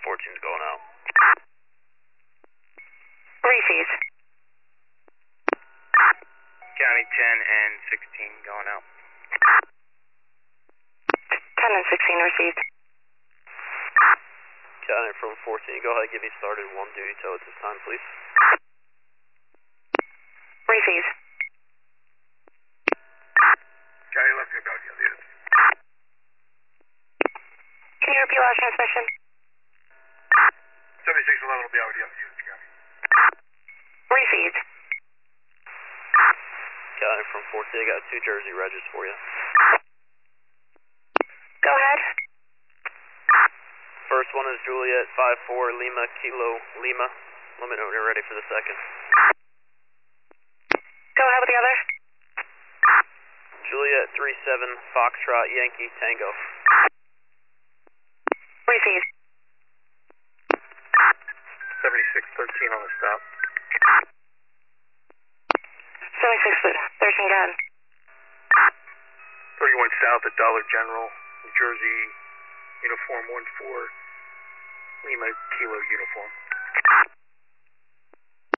14's going out. Reese's. County 10 and 16 going out. 10 and 16 received. County from 14, go ahead, get me started. 1 duty tow at this time, please. Reese's. County left your belt, yes. Can you repeat last transmission? 7611 will be out with you, County. Reese's. County from 14, I got 2 Jersey Regis for you. Go ahead. First one is Juliet 54 Lima Kilo Lima. Let me know when you're ready for the second. Go ahead with the other. Juliet 37 Foxtrot Yankee Tango. Reese's. 7613 on the stop. 7613, go ahead. 31 south at Dollar General, New Jersey, uniform 14, Lima Kilo uniform.